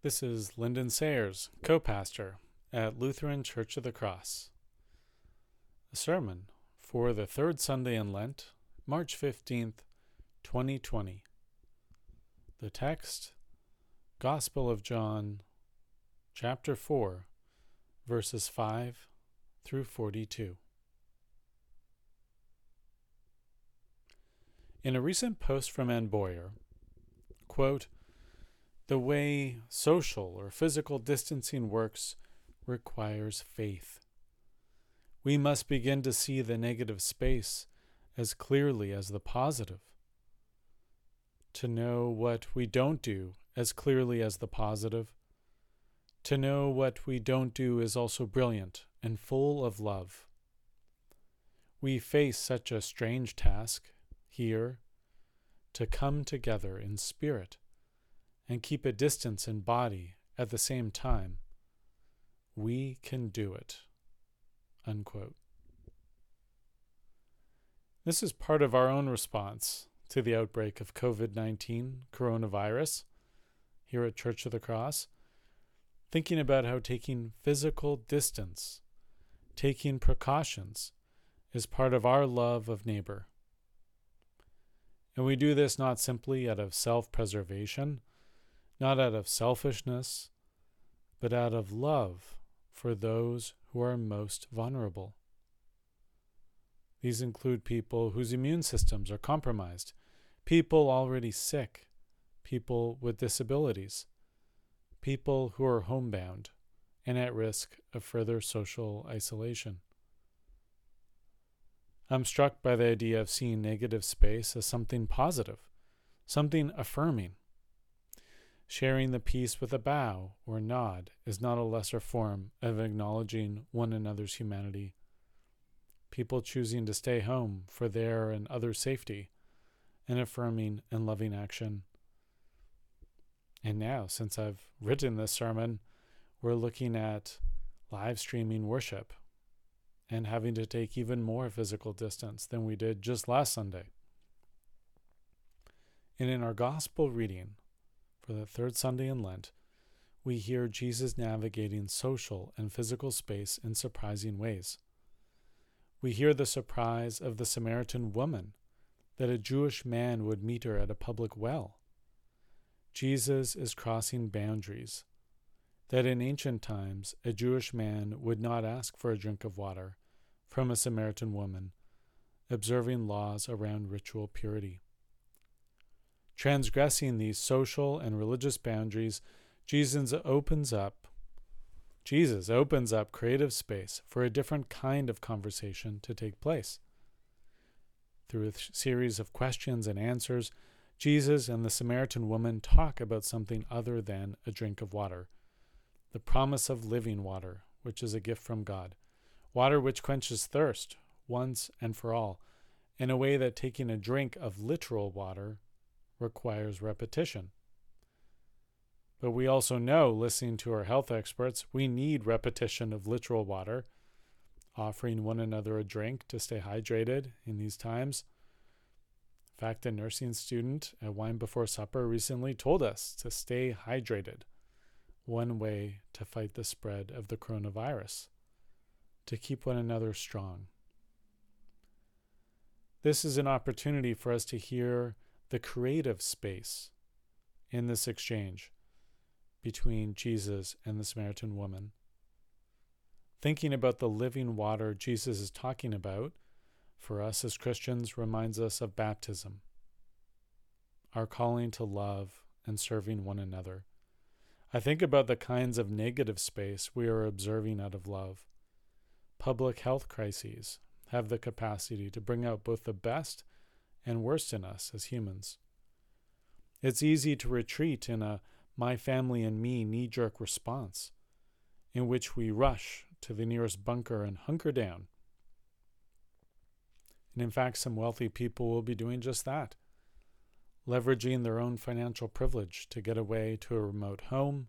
This is Lyndon Sayers, co-pastor at Lutheran Church of the Cross. A sermon for the third Sunday in Lent, March 15th, 2020. The text, Gospel of John, chapter 4, verses 5 through 42. In a recent post from Anne Boyer, quote, "The way social or physical distancing works requires faith. We must begin to see the negative space as clearly as the positive, to know what we don't do as clearly as the positive, to know what we don't do is also brilliant and full of love. We face such a strange task here, to come together in spirit and keep a distance in body at the same time. We can do it." Unquote. This is part of our own response to the outbreak of COVID-19 coronavirus here at Church of the Cross, thinking about how taking physical distance, taking precautions, is part of our love of neighbor. And we do this not simply out of self-preservation, not out of selfishness, but out of love for those who are most vulnerable. These include people whose immune systems are compromised, people already sick, people with disabilities, people who are homebound and at risk of further social isolation. I'm struck by the idea of seeing negative space as something positive, something affirming. Sharing the peace with a bow or nod is not a lesser form of acknowledging one another's humanity. People choosing to stay home for their and others' safety, an affirming and loving action. And now, since I've written this sermon, we're looking at live streaming worship and having to take even more physical distance than we did just last Sunday. And in our gospel reading for the third Sunday in Lent, we hear Jesus navigating social and physical space in surprising ways. We hear the surprise of the Samaritan woman that a Jewish man would meet her at a public well. Jesus is crossing boundaries that in ancient times a Jewish man would not ask for a drink of water from a Samaritan woman, observing laws around ritual purity. Transgressing these social and religious boundaries, Jesus opens up creative space for a different kind of conversation to take place. Through a series of questions and answers, Jesus and the Samaritan woman talk about something other than a drink of water, the promise of living water, which is a gift from God, water which quenches thirst once and for all, in a way that taking a drink of literal water requires repetition. But we also know, listening to our health experts, we need repetition of literal water, offering one another a drink to stay hydrated in these times. In fact, a nursing student at Wine Before Supper recently told us to stay hydrated, one way to fight the spread of the coronavirus, to keep one another strong. This is an opportunity for us to hear the creative space in this exchange between Jesus and the Samaritan woman. Thinking about the living water Jesus is talking about for us as Christians reminds us of baptism, our calling to love and serving one another. I think about the kinds of negative space we are observing out of love. Public health crises have the capacity to bring out both the best and worst in us as humans. It's easy to retreat in a my family and me knee-jerk response, in which we rush to the nearest bunker and hunker down. And in fact, some wealthy people will be doing just that, leveraging their own financial privilege to get away to a remote home,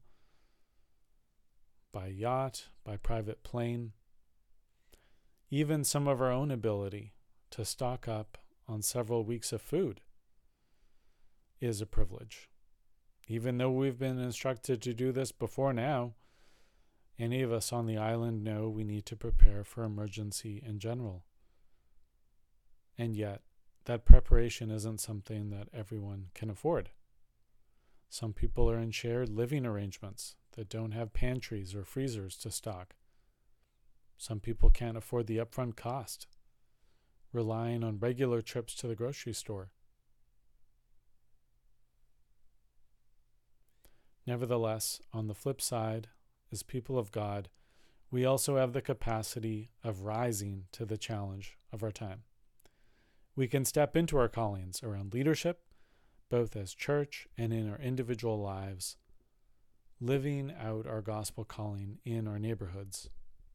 by yacht, by private plane, even some of our own ability to stock up on several weeks of food is a privilege. Even though we've been instructed to do this before now, any of us on the island know we need to prepare for emergency in general. And yet, that preparation isn't something that everyone can afford. Some people are in shared living arrangements that don't have pantries or freezers to stock. Some people can't afford the upfront cost, relying on regular trips to the grocery store. Nevertheless, on the flip side, as people of God, we also have the capacity of rising to the challenge of our time. We can step into our callings around leadership, both as church and in our individual lives, living out our gospel calling in our neighborhoods.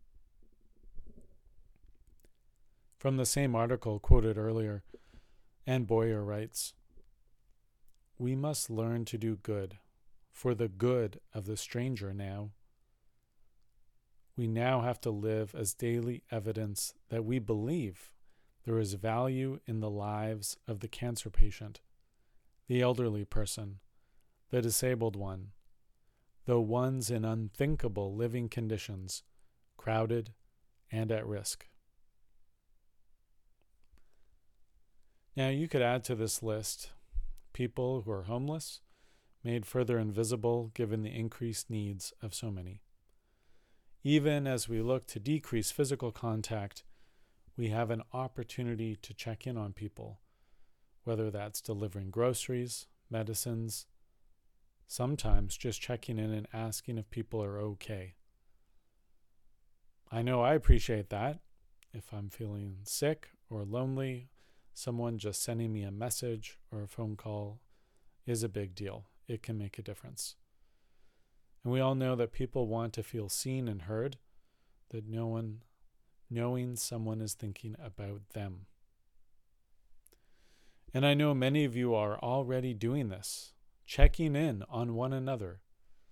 From the same article quoted earlier, Anne Boyer writes, "We must learn to do good for the good of the stranger now. We now have to live as daily evidence that we believe there is value in the lives of the cancer patient, the elderly person, the disabled one, the ones in unthinkable living conditions, crowded and at risk." Now, you could add to this list people who are homeless, made further invisible given the increased needs of so many. Even as we look to decrease physical contact, we have an opportunity to check in on people, whether that's delivering groceries, medicines, sometimes just checking in and asking if people are okay. I know I appreciate that. If I'm feeling sick or lonely, someone just sending me a message or a phone call is a big deal. It can make a difference. And we all know that people want to feel seen and heard, that knowing someone is thinking about them. And I know many of you are already doing this, checking in on one another.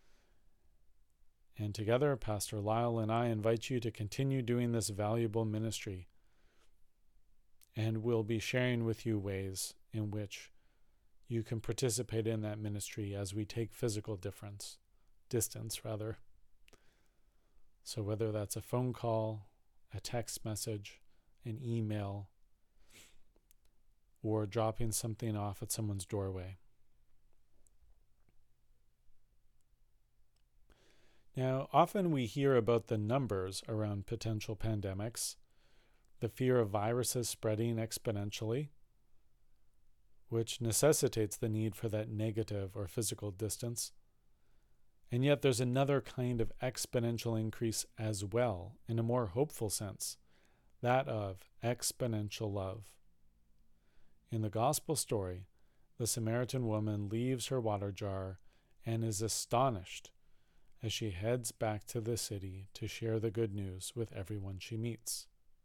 And together, Pastor Lyle and I invite you to continue doing this valuable ministry. And we'll be sharing with you ways in which you can participate in that ministry as we take physical distance. So whether that's a phone call, a text message, an email, or dropping something off at someone's doorway. Now, often we hear about the numbers around potential pandemics, the fear of viruses spreading exponentially, which necessitates the need for that negative or physical distance. And yet there's another kind of exponential increase as well, in a more hopeful sense, that of exponential love. In the gospel story, the Samaritan woman leaves her water jar and is astonished as she heads back to the city to share the good news with everyone she meets.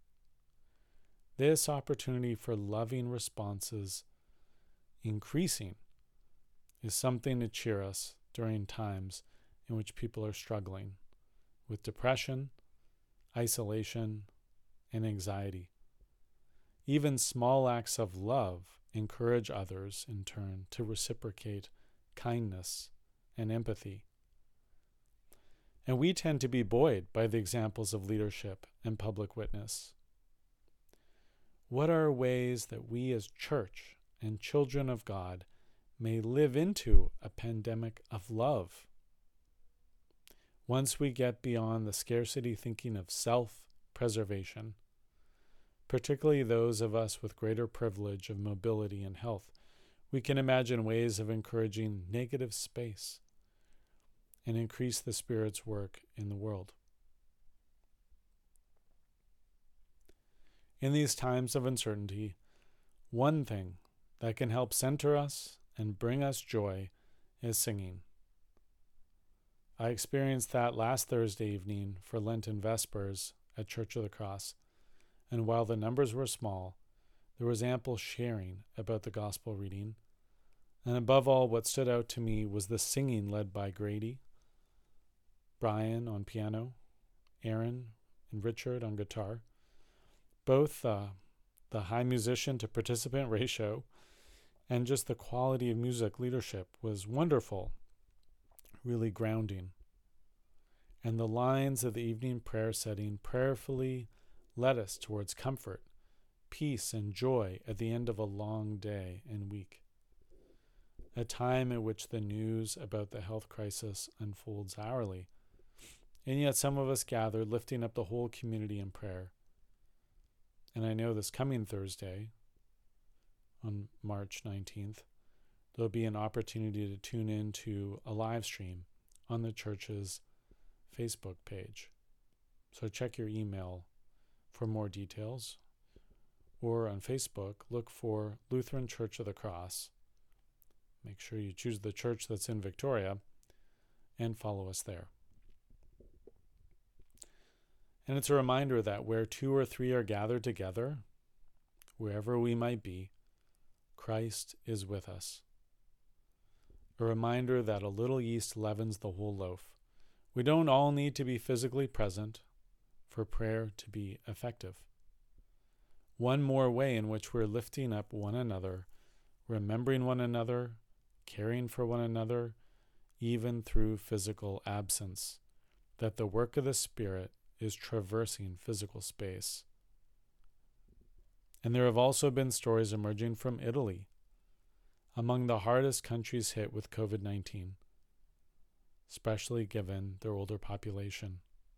This opportunity for loving responses increasing is something to cheer us during times in which people are struggling with depression, isolation, and anxiety. Even small acts of love encourage others, in turn, to reciprocate kindness and empathy. And we tend to be buoyed by the examples of leadership and public witness. What are ways that we as church and children of God may live into a pandemic of love? Once we get beyond the scarcity thinking of self-preservation, particularly those of us with greater privilege of mobility and health, we can imagine ways of encouraging negative space and increase the Spirit's work in the world. In these times of uncertainty, one thing that can help center us and bring us joy is singing. I experienced that last Thursday evening for Lenten Vespers at Church of the Cross, and while the numbers were small, there was ample sharing about the gospel reading, and above all, what stood out to me was the singing led by Grady, Brian on piano, Aaron and Richard on guitar, both the high musician to participant ratio and just the quality of music leadership was wonderful really grounding. And the lines of the evening prayer setting prayerfully led us towards comfort, peace, and joy at the end of a long day and week. A time in which the news about the health crisis unfolds hourly, and yet some of us gather lifting up the whole community in prayer. And I know this coming Thursday, on March 19th, there'll be an opportunity to tune in to a live stream on the church's Facebook page. So check your email for more details, or on Facebook, look for Lutheran Church of the Cross. Make sure you choose the church that's in Victoria and follow us there. And it's a reminder that where 2 or 3 are gathered together, wherever we might be, Christ is with us. A reminder that a little yeast leavens the whole loaf. We don't all need to be physically present for prayer to be effective. One more way in which we're lifting up one another, remembering one another, caring for one another, even through physical absence, that the work of the Spirit is traversing physical space. And there have also been stories emerging from Italy, among the hardest countries hit with COVID-19, especially given their older population.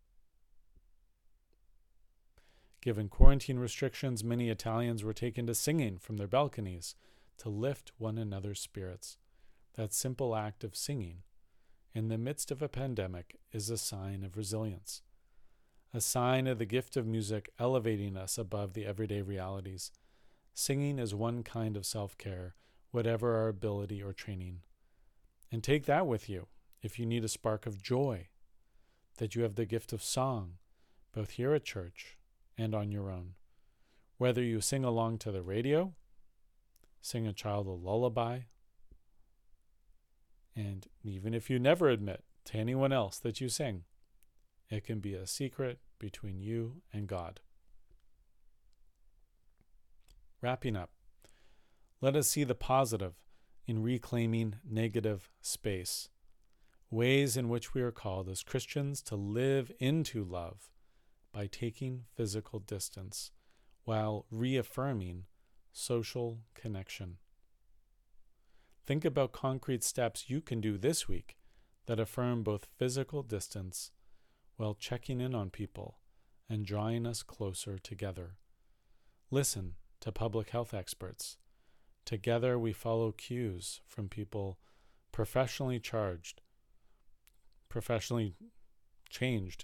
Given quarantine restrictions, many Italians were taken to singing from their balconies to lift one another's spirits. That simple act of singing in the midst of a pandemic is a sign of resilience, a sign of the gift of music elevating us above the everyday realities. Singing is one kind of self-care, whatever our ability or training. And take that with you if you need a spark of joy, that you have the gift of song, both here at church and on your own. Whether you sing along to the radio, sing a child a lullaby, and even if you never admit to anyone else that you sing, it can be a secret between you and God. Wrapping up, let us see the positive in reclaiming negative space, ways in which we are called as Christians to live into love by taking physical distance while reaffirming social connection. Think about concrete steps you can do this week that affirm both physical distance while checking in on people and drawing us closer together. Listen to public health experts. Together we follow cues from people professionally changed,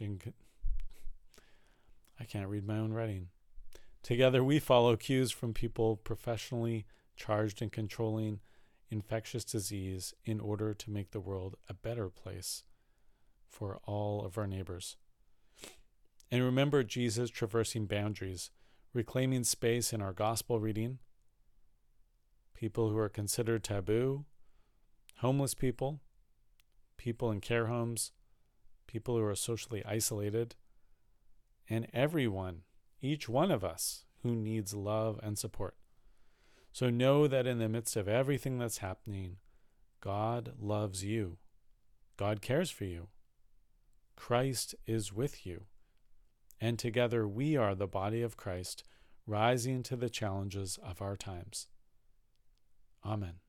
I can't read my own writing. Together we follow cues from people professionally charged in controlling infectious disease in order to make the world a better place for all of our neighbors. And remember Jesus traversing boundaries, reclaiming space in our gospel reading, people who are considered taboo, homeless people, people in care homes, people who are socially isolated, and everyone, each one of us who needs love and support. So know that in the midst of everything that's happening, God loves you. God cares for you. Christ is with you. And together we are the body of Christ, rising to the challenges of our times. Amen.